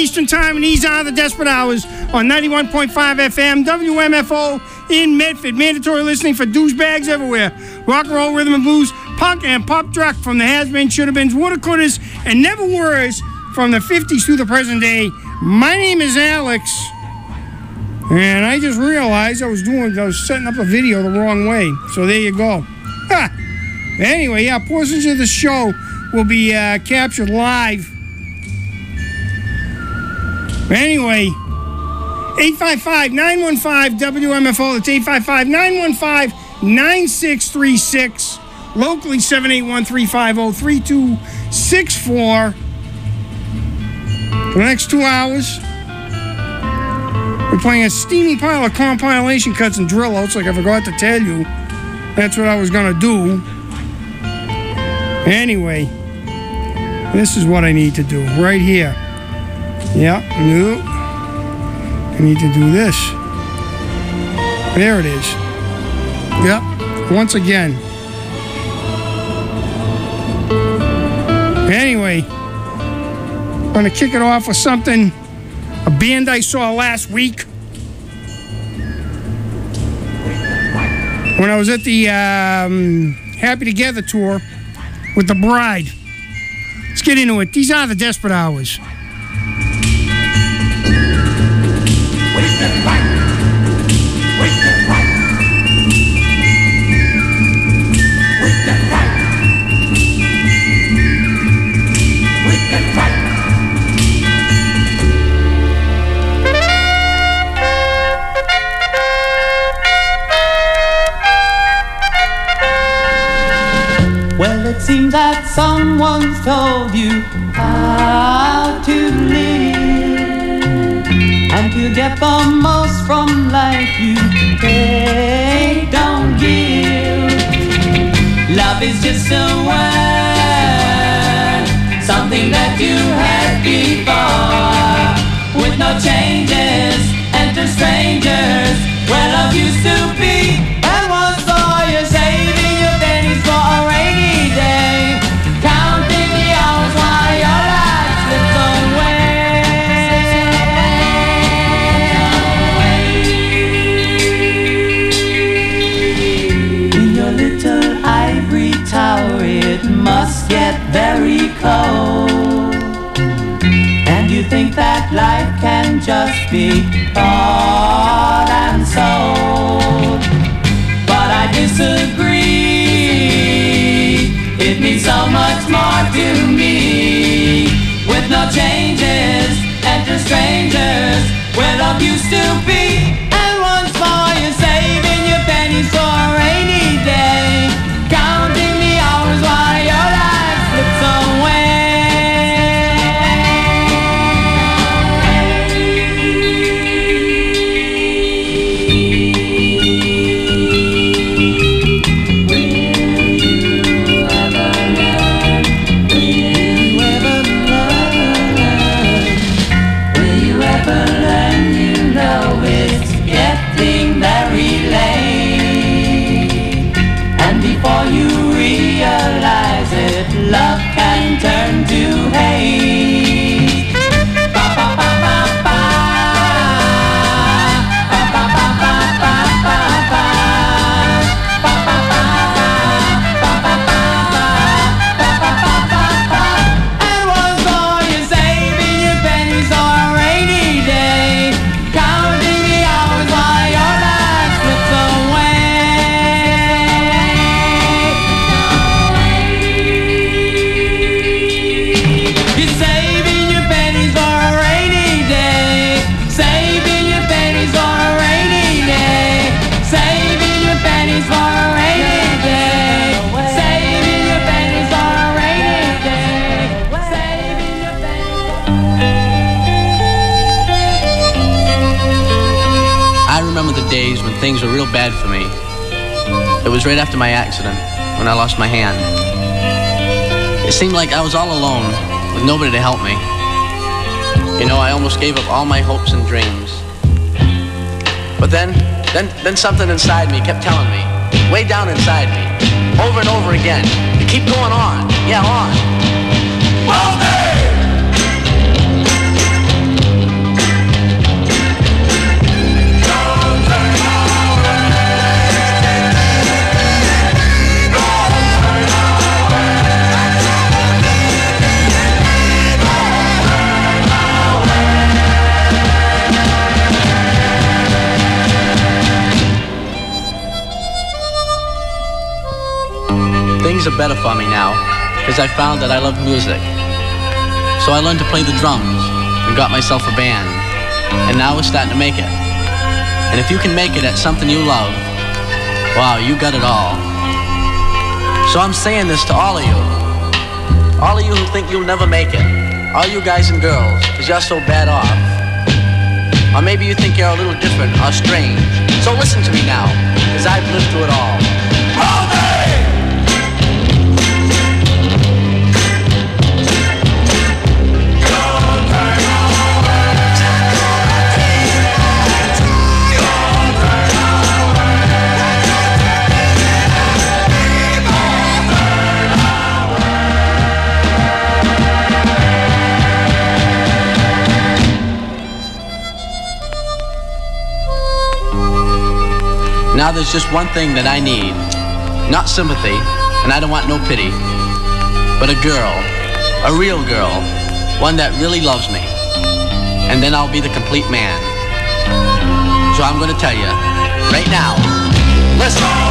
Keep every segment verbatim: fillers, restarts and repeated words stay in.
Eastern Time, and these are the Desperate Hours on ninety-one point five F M, W M F O in Medford. Mandatory listening for douchebags everywhere. Rock and roll, rhythm and blues, punk and pop rock from the has-been, should-have-beens, water-coolers, and never words from the fifties through the present day. My name is Alex, and I just realized I was doing, I was setting up a video the wrong way. So there you go. Ha! Anyway, yeah, portions of the show will be uh, captured live. Anyway, eight five five, nine one five, W M F O. That's eight five five, nine one five, nine six three six. Locally, seven eight one, three five zero, three two six four. For the next two hours, we're playing a steamy pile of compilation cuts and drill outs like I forgot to tell you. That's what I was going to do. Anyway, this is what I need to do right here. Yeah, no. I need to do this. There it is. Yep, once again. Anyway, I'm going to kick it off with something, a band I saw last week. When I was at the um, Happy Together tour with the Bride. Let's get into it. These are the Desperate Hours. It seems that someone's told you how to live, and to get the most from life you take, don't give. Love is just a word, something that you had before, with no changes, enter strangers, where love used to be. And once saw you saving your pennies for a rainy day, counting the hours while your life slips away. In your little ivory tower it must get very cold, and you think that life can just be bought and sold. But I disagree, it means so much more to me. With no changes, enter strangers, where love used to be. And once more you're saving your pennies for a rainy day, counting the hours while your life slips away. Love can turn to hate. Ba ba ba ba ba. Ba ba ba ba ba ba ba. Ba ba ba ba ba ba ba ba ba. And once more you're saving your pennies on a rainy day, counting the hours while your life slips away. Days when things were real bad for me. It was right after my accident, when I lost my hand. It seemed like I was all alone, with nobody to help me. You know, I almost gave up all my hopes and dreams. But then, then, then something inside me kept telling me, way down inside me, over and over again, to keep going on, yeah, on. Well, hey! Things are better for me now, because I found that I love music. So I learned to play the drums and got myself a band, and now we're starting to make it. And if you can make it at something you love, wow, you got it all. So I'm saying this to all of you. All of you who think you'll never make it. All you guys and girls, because you're so bad off. Or maybe you think you're a little different or strange. So listen to me now, because I've lived through it all. All day! Now there's just one thing that I need. Not sympathy, and I don't want no pity, but a girl, a real girl, one that really loves me. And then I'll be the complete man. So I'm gonna tell you, right now, listen.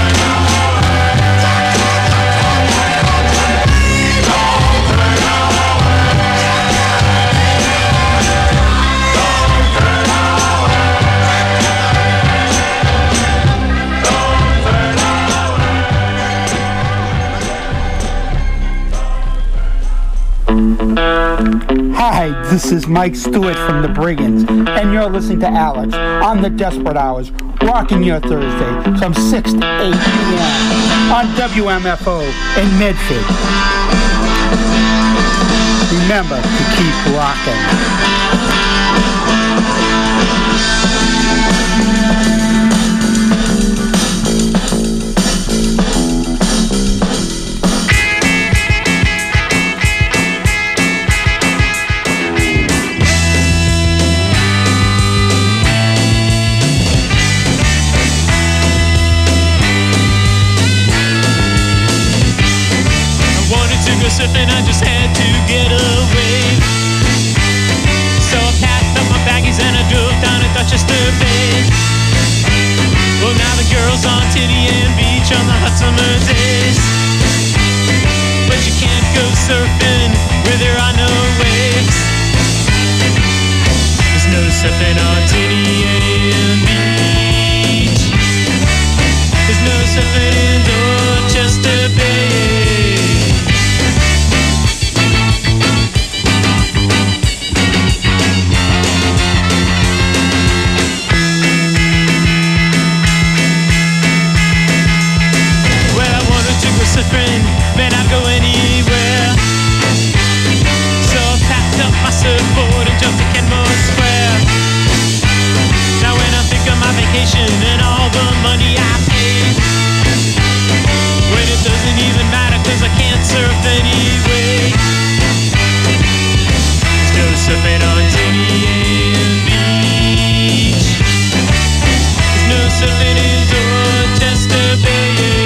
Hi, this is Mike Stewart from the Brigands, and you're listening to Alex on the Desperate Hours, rocking your Thursday from six to eight p.m. on W M F O in Medford. Remember to keep rocking. Surfing, I just had to get away. So I packed up my baggies and I drove down to Dorchester Bay. Well, now the girls on Tinian Beach on the hot summer days. But you can't go surfing where there are no waves. There's no surfing on Tinian Beach. There's no surfing in Dorchester Bay. Friend, man, I'd go anywhere. So I packed up my surfboard and jumped to Kenmore Square. Now when I think of my vacation and all the money I paid, when it doesn't even matter cause I can't surf anyway. Still surfing on Tinian Beach. There's no surfing in Dorchester Bay.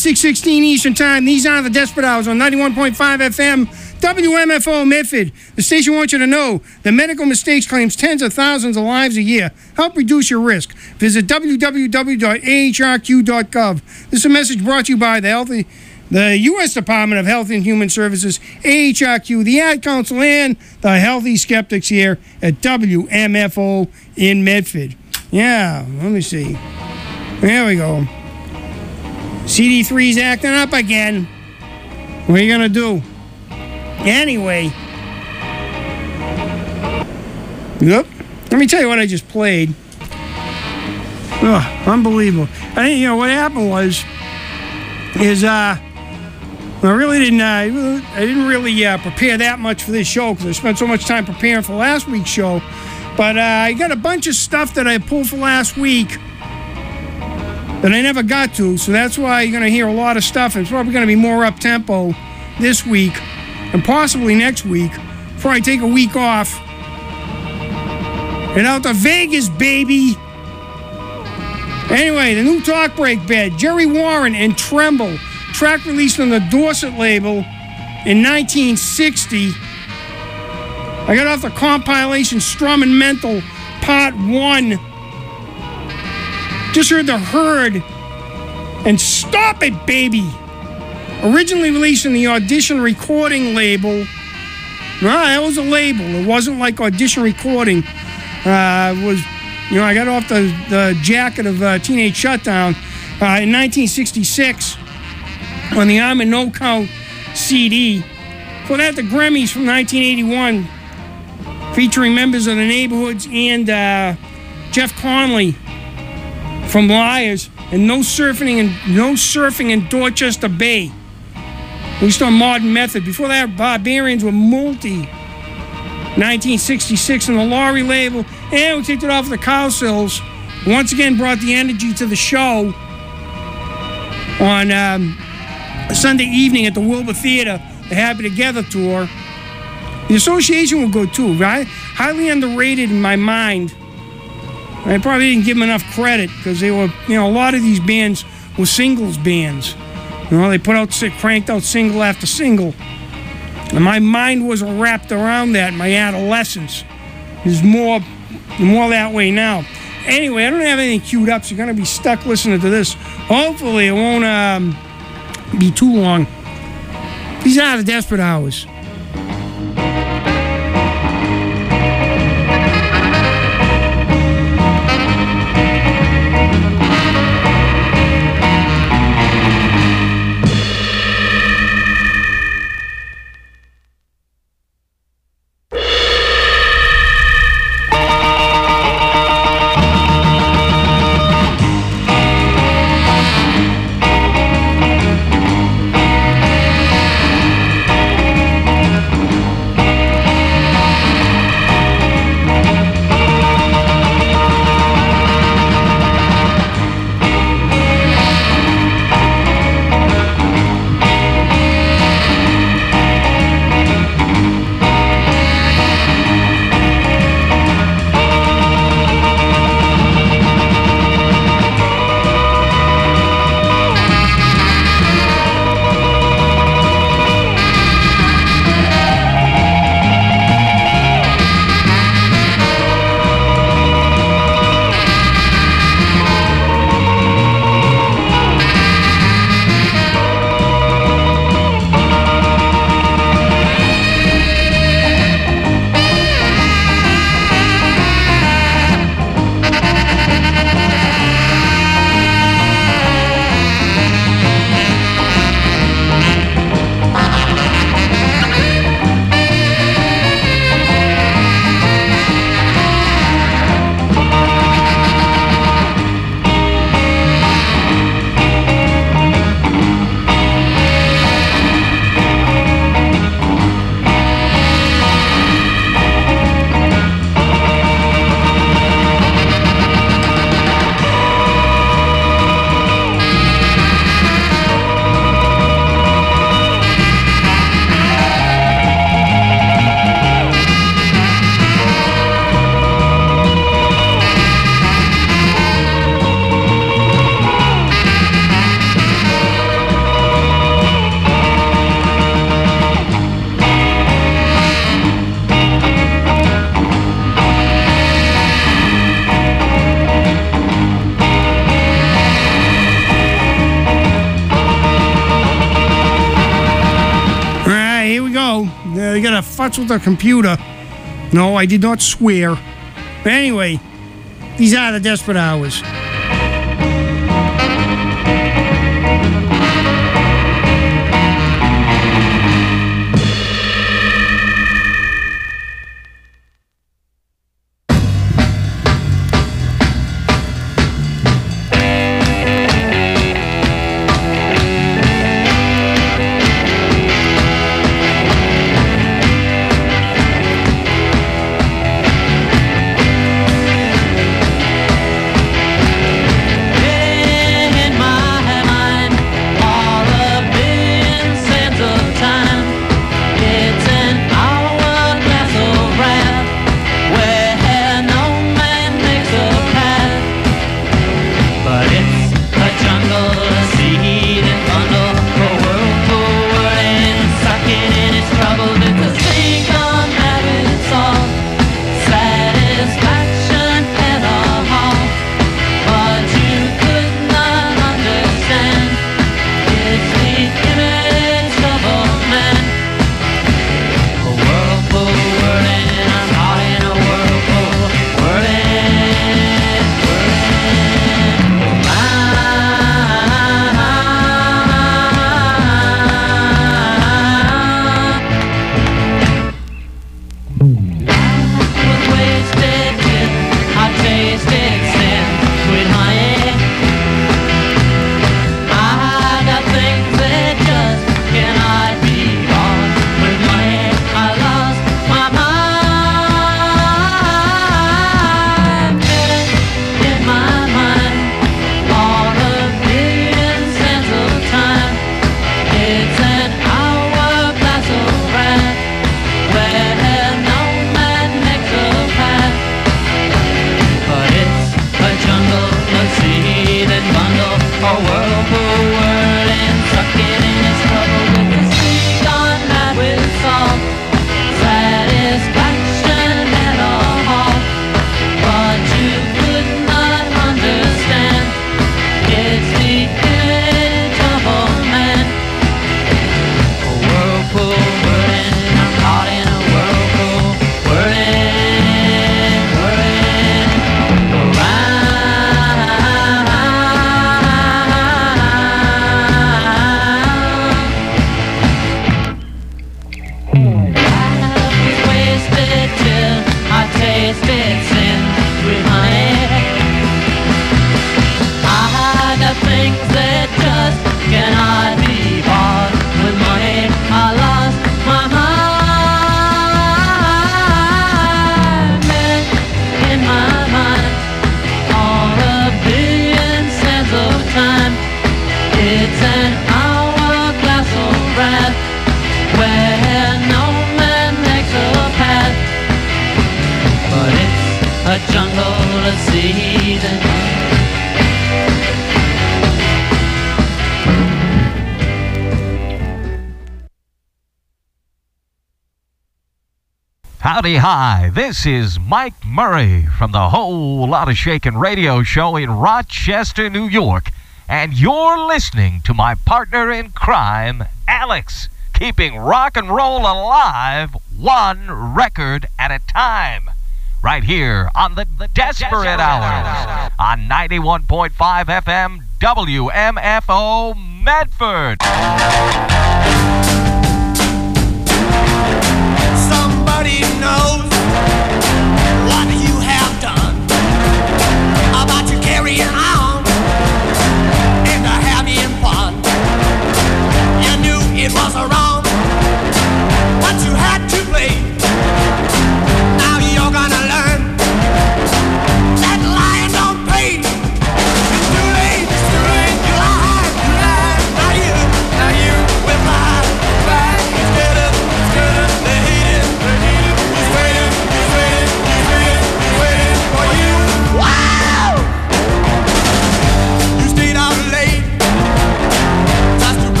six sixteen Eastern Time. These are the Desperate Hours on ninety-one point five F M, W M F O Medford. The station wants you to know that medical mistakes claims tens of thousands of lives a year. Help reduce your risk. Visit w w w dot a h r q dot gov. This is a message brought to you by the Healthy, the U S Department of Health and Human Services, A H R Q, the Ad Council, and the Healthy Skeptics here at W M F O in Medford. Yeah, let me see. There we go. C D three's acting up again. What are you going to do? Anyway. Yep. Let me tell you what I just played. Oh, unbelievable. I think, you know, what happened was, is, uh, I really didn't, uh, I didn't really uh, prepare that much for this show because I spent so much time preparing for last week's show. But uh, I got a bunch of stuff that I pulled for last week that I never got to, so that's why you're going to hear a lot of stuff. It's probably going to be more up-tempo this week and possibly next week before I take a week off. And out to Vegas, baby! Anyway, the new Talk Break bed, Jerry Warren and Tremble, track released on the Dorset label in nineteen sixty. I got off the compilation Strum and Mental Part one. Just heard the Herd and Stop It, Baby. Originally released in the Audition Recording label. Nah, that was a label. It wasn't like Audition Recording. Uh, it was, you know, I got off the, the jacket of uh, Teenage Shutdown uh, in nineteen sixty-six on the I'm a No Count C D. For that, the Grammys from nineteen eighty-one, featuring members of the Neighborhoods and uh, Jeff Conley from Liars, and No Surfing in, no surfing in Dorchester Bay. Released on Modern Method. Before that, Barbarians were Multi, nineteen sixty-six on the Laurie label. And we kicked it off with the Cowsills. Once again, brought the energy to the show on um, a Sunday evening at the Wilbur Theater, the Happy Together tour. The Association was good too, right? Highly underrated in my mind. I probably didn't give them enough credit because they were, you know, a lot of these bands were singles bands. You know, they put out, cranked out single after single. And my mind was wrapped around that in my adolescence. There's more, more that way now. Anyway, I don't have anything queued up, so you're going to be stuck listening to this. Hopefully it won't um, be too long. These are the Desperate Hours. here we go. Uh, you gotta futz with the computer. No, I did not swear. But anyway, these are the Desperate Hours. Howdy hi, this is Mike Murray from the Whole Lotta Shakin' radio show in Rochester, New York, and you're listening to my partner in crime, Alex, keeping rock and roll alive one record at a time, right here on the, the Desperate, Desperate Hours on ninety-one point five F M W M F O Medford. Somebody knows what you have done, about you carrying on and having fun. You knew it was wrong, but you had to play. Now you're gonna learn that lying don't pay. It's too late, it's too late, you lied, you lied. Now you, now you will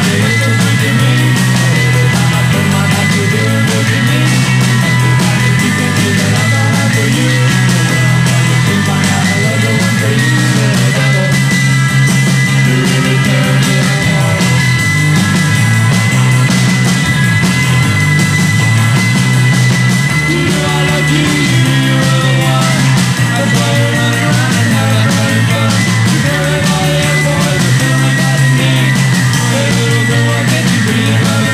Breathe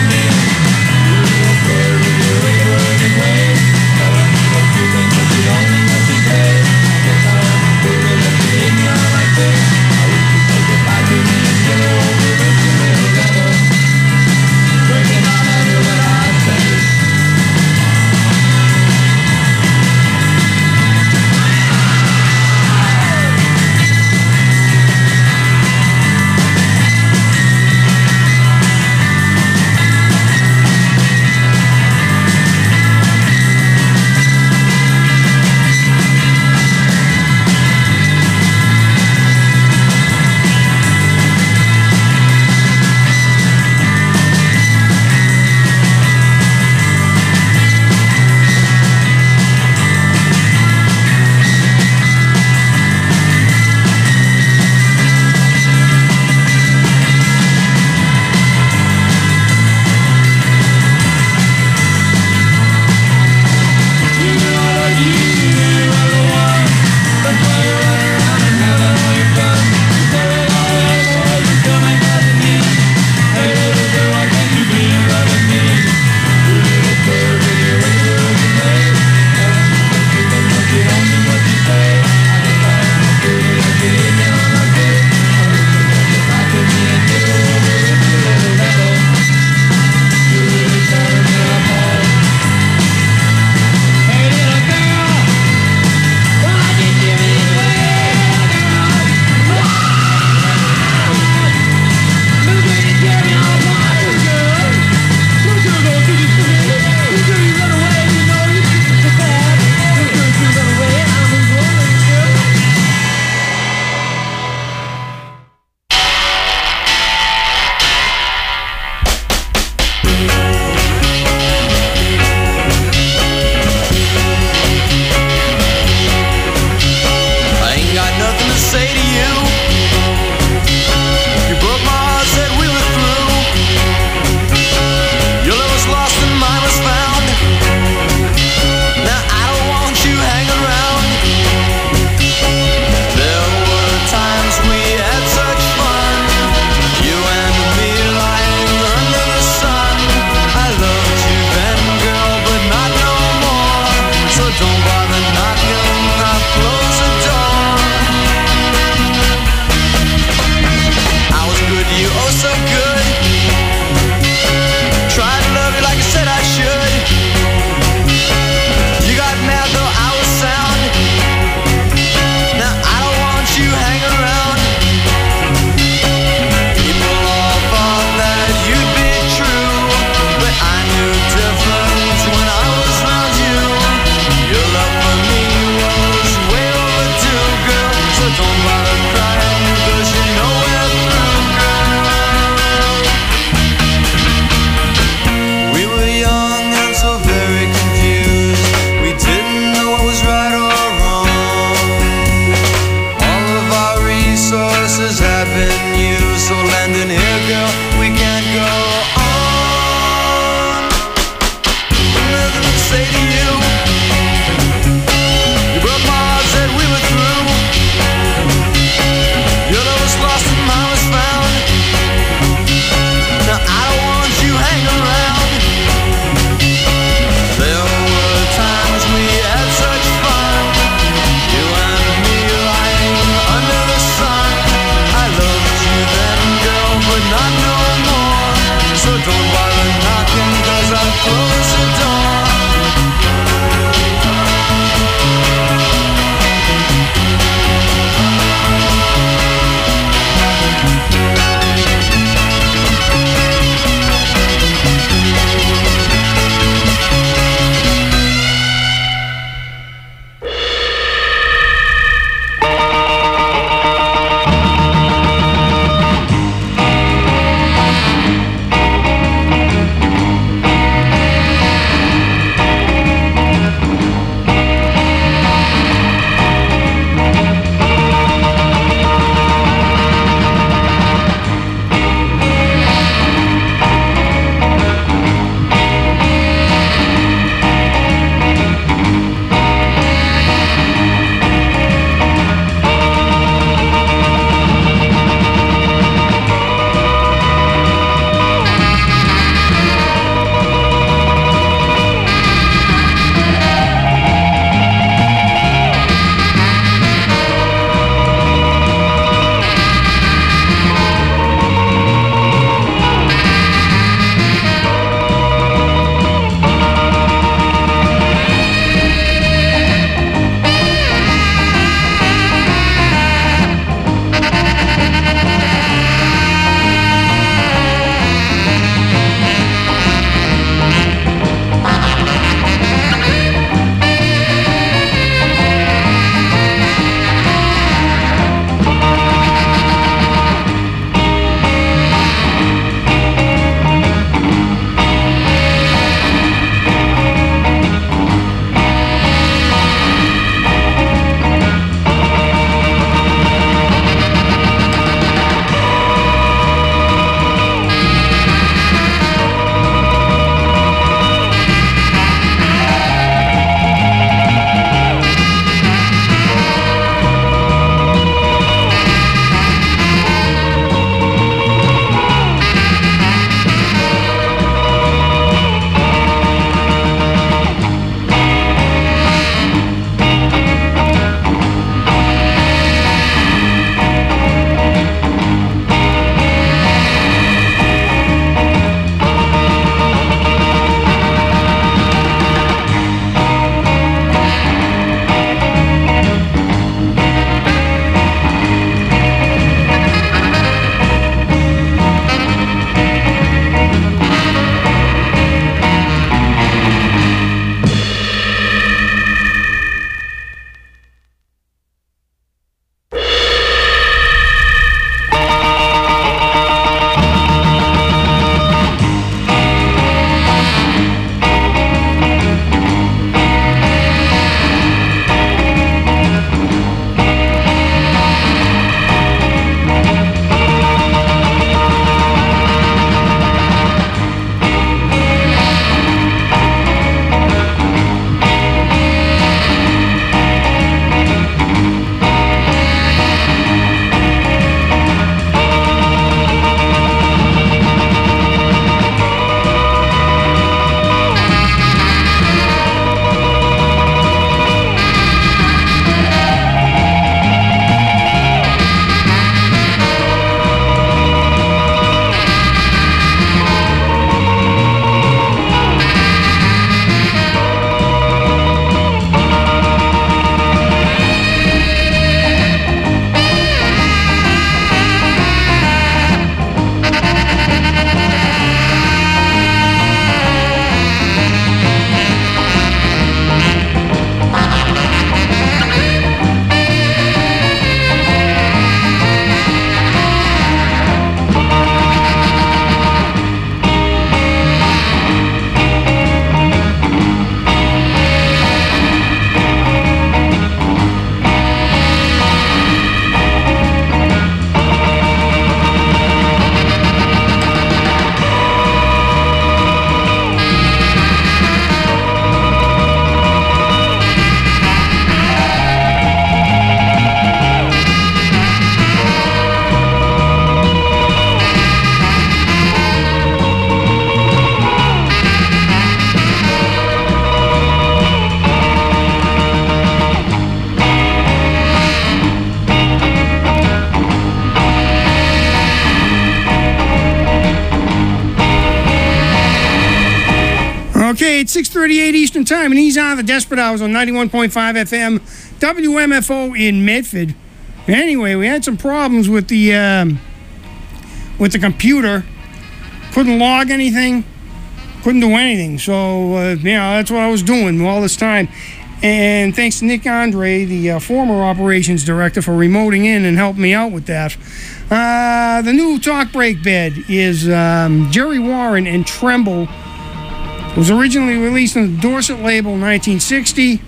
Wednesday at six thirty-eight Eastern Time, and these are the Desperate Hours on ninety-one point five F M, W M F O in Medford. Anyway, we had some problems with the um, with the computer. Couldn't log anything. Couldn't do anything. So, uh, you know, that's what I was doing all this time. And thanks to Nick Andre, the uh, former operations director, for remoting in and helping me out with that. Uh, the new talk break bed is um, Jerry Warren and Tremble. It was originally released on the Dorset label in nineteen sixty.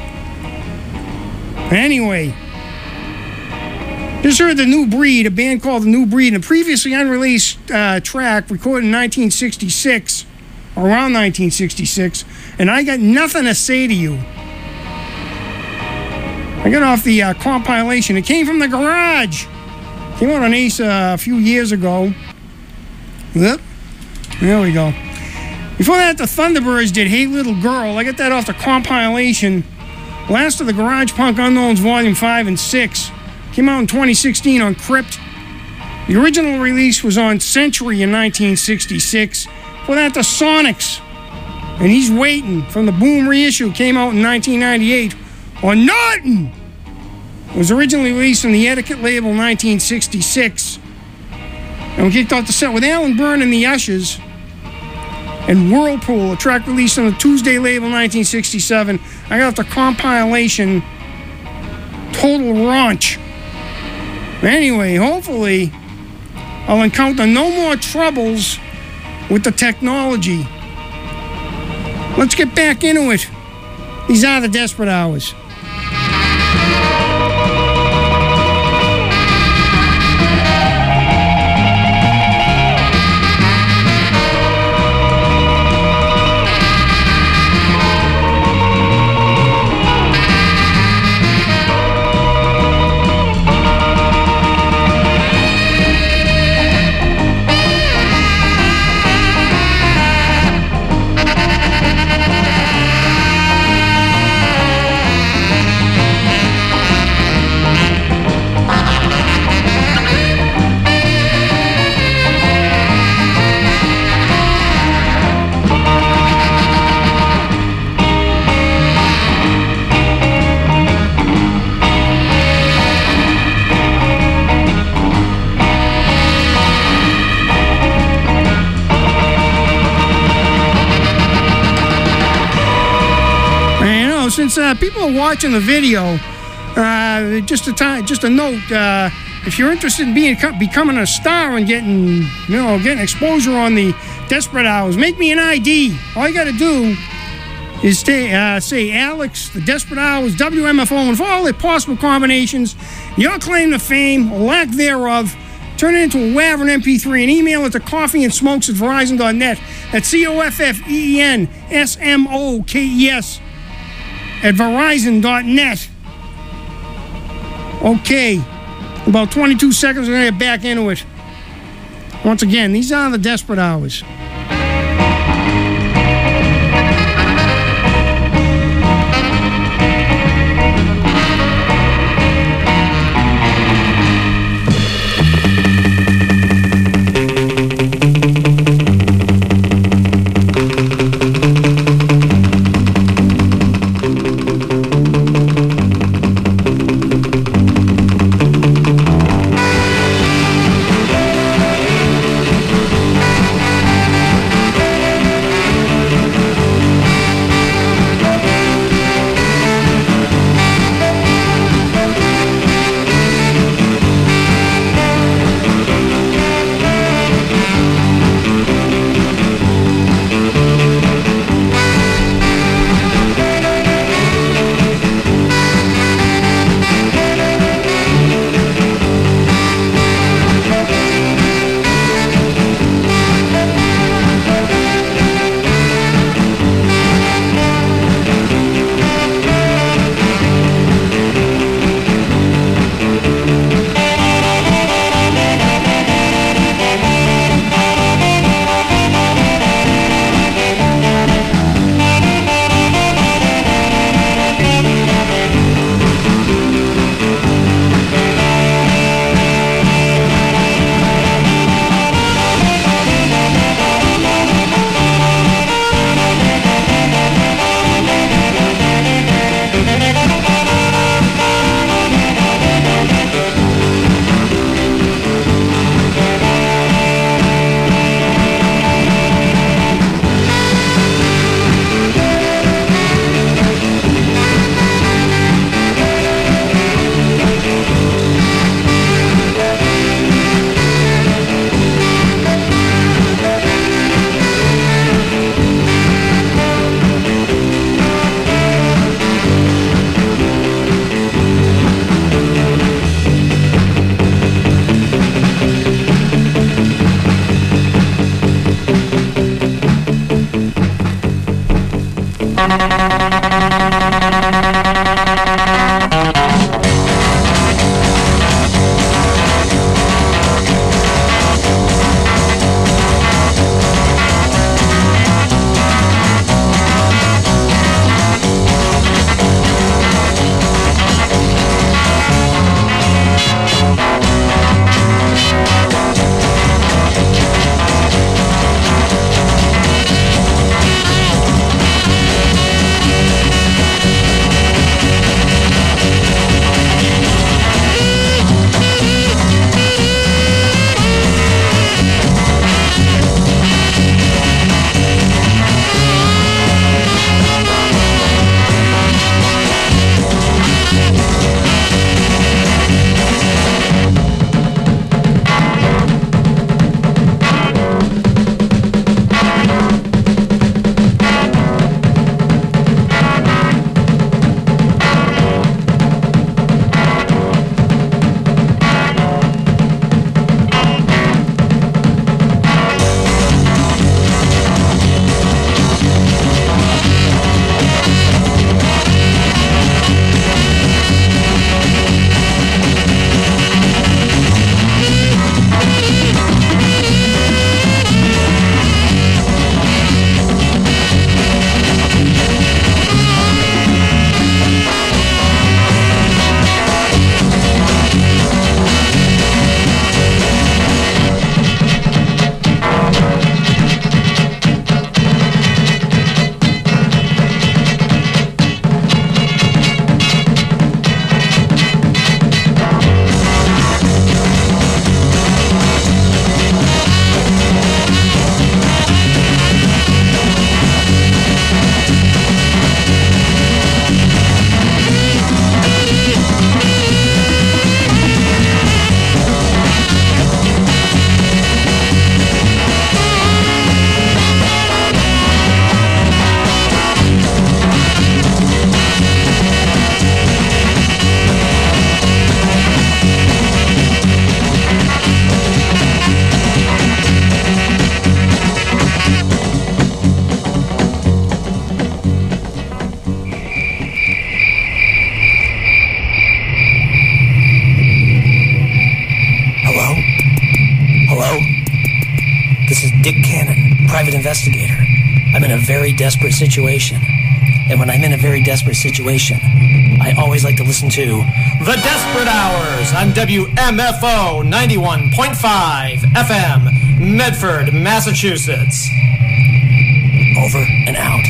Anyway, just heard The New Breed, a band called The New Breed, and a previously unreleased uh, track recorded in nineteen sixty-six, around nineteen sixty-six, and I Got Nothing to Say to You. I got off the uh, compilation. It came from the garage. Came out on Ace uh, a few years ago. Yep. There we go. Before that, the Thunderbirds did Hey Little Girl. I got that off the compilation. Last of the Garage Punk Unknowns Volume five and six. Came out in twenty sixteen on Crypt. The original release was on Century in nineteen sixty-six. Before that, the Sonics. And He's Waiting from the Boom reissue. Came out in nineteen ninety-eight on Norton. It was originally released on the Etiquette label in nineteen sixty-six. And we kicked off the set with Alan Byrne and the Ushers. And Whirlpool, a track released on the Tuesday label nineteen sixty-seven. I got off the compilation Total Raunch. Anyway, hopefully I'll encounter no more troubles with the technology. Let's get back into it. These are the Desperate Hours. Since uh, people are watching the video, uh, just a time, just a note: uh, if you're interested in being becoming a star and getting, you know, getting exposure on the Desperate Hours, make me an I D. All you got to do is stay, uh, say Alex, the Desperate Hours, W M F O, and for all the possible combinations, your claim to fame or lack thereof, turn it into a WAV or an M P three and email it to coffee and smokes at verizon dot net. That's C O F F E E N S M O K E S at verizon dot net. Okay, about twenty-two seconds, we're going to get back into it. Once again, these are the Desperate Hours. Investigator. I'm in a very desperate situation. And when I'm in a very desperate situation, I always like to listen to The Desperate Hours on W M F O ninety-one point five F M, Medford, Massachusetts. Over and out.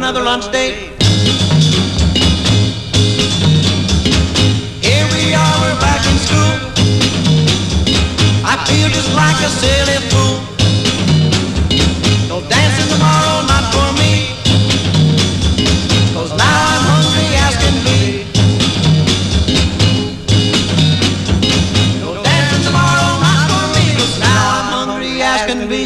another lunch date. Here we are, we're back in school. I feel just like a silly fool. No dancing tomorrow, not for me. 'Cause now I'm hungry as can be. No dancing tomorrow, not for me. 'Cause now I'm hungry as can be.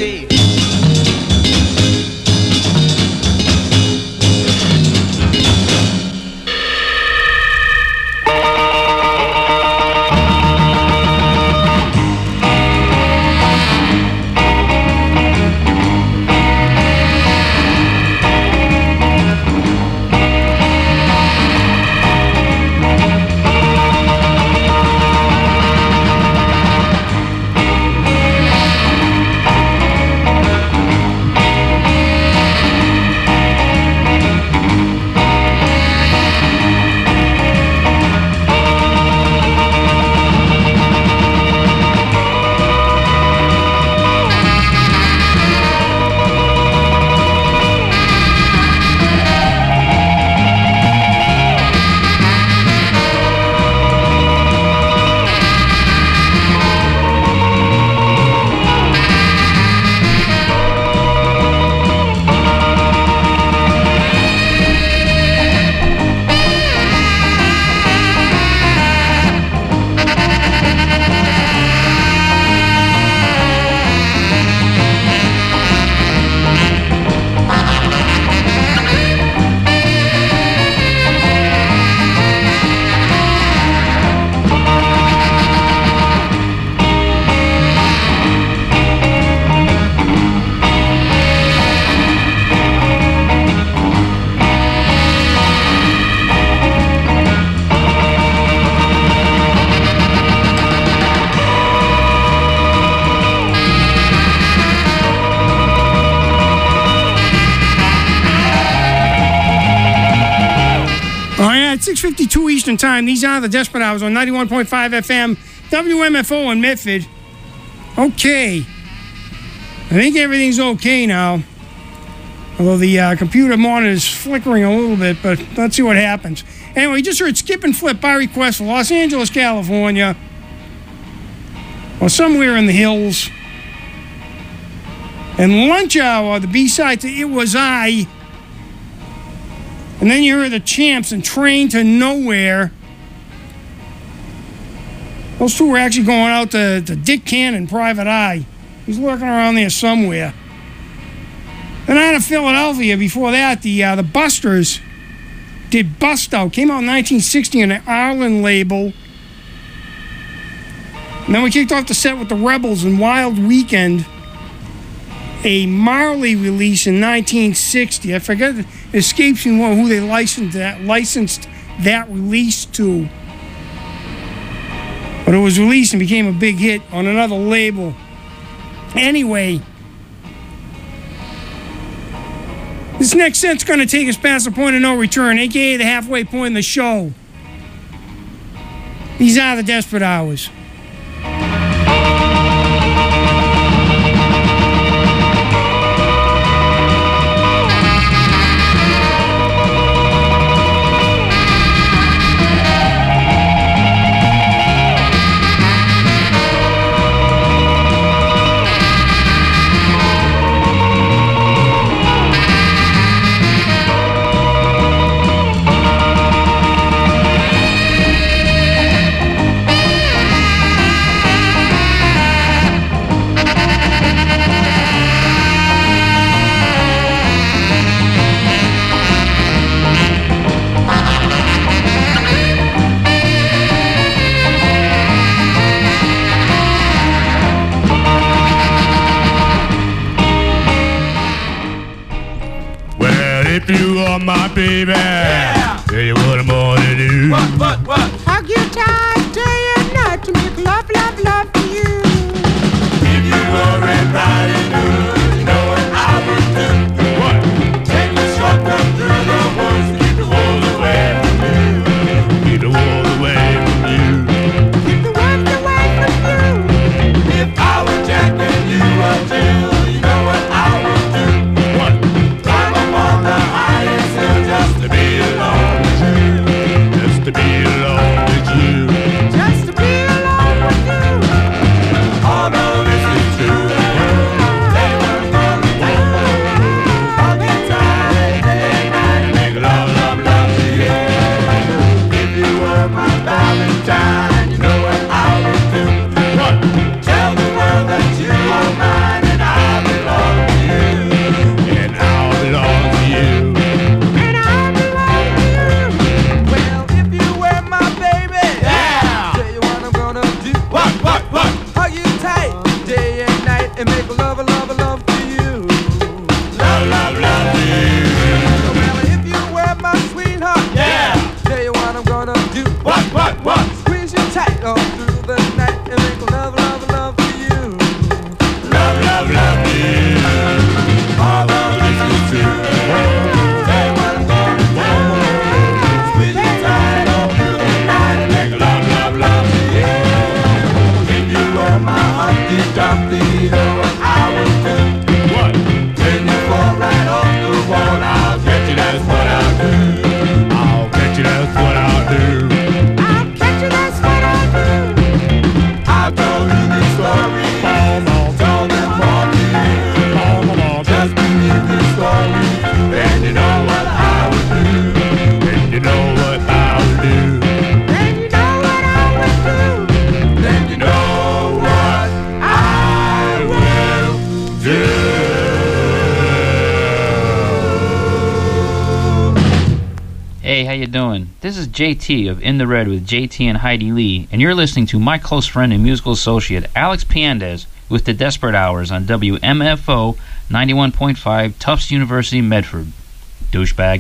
six fifty-two Eastern Time. These are the Desperate Hours on ninety-one point five F M, W M F O in Medford. Okay. I think everything's okay now. Although the uh, computer monitor is flickering a little bit, but let's see what happens. Anyway, you just heard Skip and Flip by request for Los Angeles, California. Or somewhere in the hills. And Lunch Hour, the B-side to It Was I. And then you heard the Champs and Train to Nowhere. Those two were actually going out to, to Dick Cannon, Private Eye. He's lurking around there somewhere. Then out of Philadelphia, before that, the uh, the Busters did Bust Out. Came out in nineteen sixty on the Ireland label. And then we kicked off the set with the Rebels and Wild Weekend, a Marley release in nineteen sixty. I forget, it escapes me who they licensed that, licensed that release to. But it was released and became a big hit on another label. Anyway, this next set's going to take us past the point of no return, a k a the halfway point in the show. These are the Desperate Hours. If you are my baby, yeah. Tell you what I'm gonna do. What, what, what? Hug you tight day and night to make love, love, love for you. If you were riding good, you know what I would do. What? Take the shotgun through the woods, keep the wolves away from you. Keep the wolves away from you. Keep the wolves away from you. If I were Jack and you were Jill, you know what I would do. What? Climb up on the highest then you know what I would do. Then you know what I would do. Then you know what I would do. Then you know what I will do. Hey, how you doing? This is J T of In the Red with J T and Heidi Lee, and you're listening to my close friend and musical associate Alex Piandez with the Desperate Hours on W M F O ninety-one point five Tufts University, Medford. Douchebag.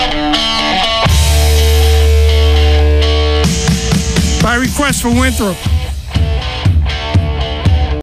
For Winthrop,